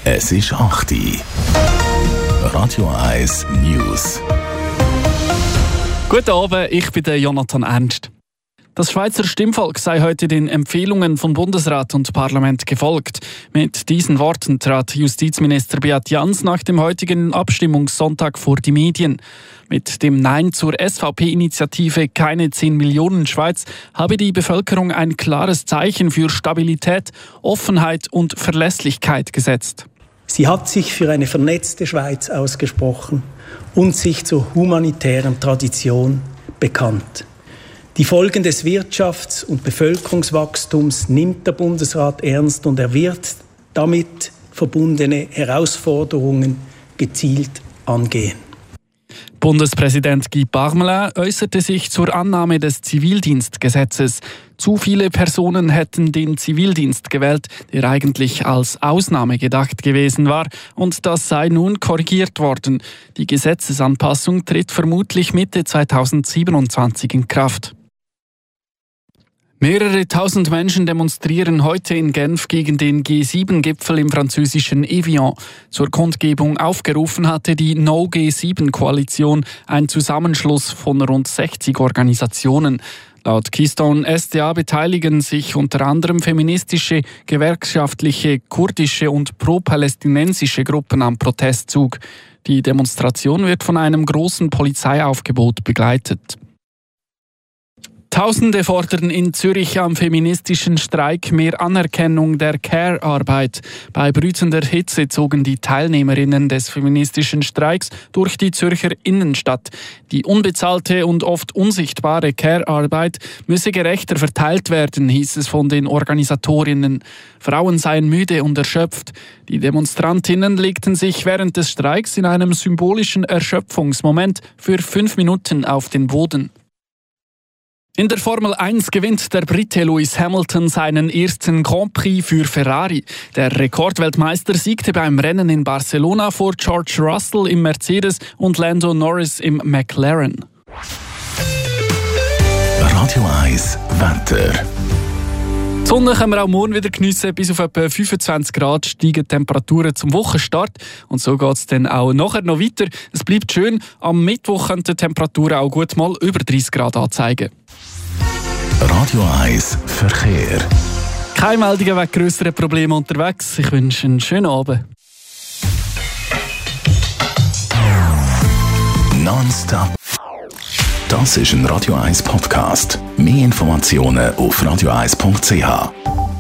Es ist 8 Uhr. Radio 1 News. Guten Abend, ich bin der Jonathan Ernst. Das Schweizer Stimmvolk sei heute den Empfehlungen von Bundesrat und Parlament gefolgt. Mit diesen Worten trat Justizminister Beat Jans nach dem heutigen Abstimmungssonntag vor die Medien. Mit dem Nein zur SVP-Initiative Keine 10 Millionen Schweiz habe die Bevölkerung ein klares Zeichen für Stabilität, Offenheit und Verlässlichkeit gesetzt. Sie hat sich für eine vernetzte Schweiz ausgesprochen und sich zur humanitären Tradition bekannt. Die Folgen des Wirtschafts- und Bevölkerungswachstums nimmt der Bundesrat ernst und er wird damit verbundene Herausforderungen gezielt angehen. Bundespräsident Guy Parmelin äußerte sich zur Annahme des Zivildienstgesetzes. Zu viele Personen hätten den Zivildienst gewählt, der eigentlich als Ausnahme gedacht gewesen war, und das sei nun korrigiert worden. Die Gesetzesanpassung tritt vermutlich Mitte 2027 in Kraft. Mehrere tausend Menschen demonstrieren heute in Genf gegen den G7-Gipfel im französischen Evian. Zur Kundgebung aufgerufen hatte die No-G7-Koalition, ein Zusammenschluss von rund 60 Organisationen. Laut Keystone SDA beteiligen sich unter anderem feministische, gewerkschaftliche, kurdische und pro-palästinensische Gruppen am Protestzug. Die Demonstration wird von einem großen Polizeiaufgebot begleitet. Tausende fordern in Zürich am feministischen Streik mehr Anerkennung der Care-Arbeit. Bei brütender Hitze zogen die Teilnehmerinnen des feministischen Streiks durch die Zürcher Innenstadt. Die unbezahlte und oft unsichtbare Care-Arbeit müsse gerechter verteilt werden, hieß es von den Organisatorinnen. Frauen seien müde und erschöpft. Die Demonstrantinnen legten sich während des Streiks in einem symbolischen Erschöpfungsmoment für 5 Minuten auf den Boden. In der Formel 1 gewinnt der Brite Lewis Hamilton seinen ersten Grand Prix für Ferrari. Der Rekordweltmeister siegte beim Rennen in Barcelona vor George Russell im Mercedes und Lando Norris im McLaren. Radio 1 Wetter. Die Sonne können wir auch morgen wieder geniessen. Bis auf etwa 25 Grad steigen die Temperaturen zum Wochenstart. Und so geht es dann auch nachher noch weiter. Es bleibt schön. Am Mittwoch können die Temperaturen auch gut mal über 30 Grad anzeigen. Radio 1 Verkehr. Keine Meldungen wegen grösseren Problemen unterwegs. Ich wünsche einen schönen Abend. Nonstop. Das ist ein Radio 1 Podcast. Mehr Informationen auf radio1.ch.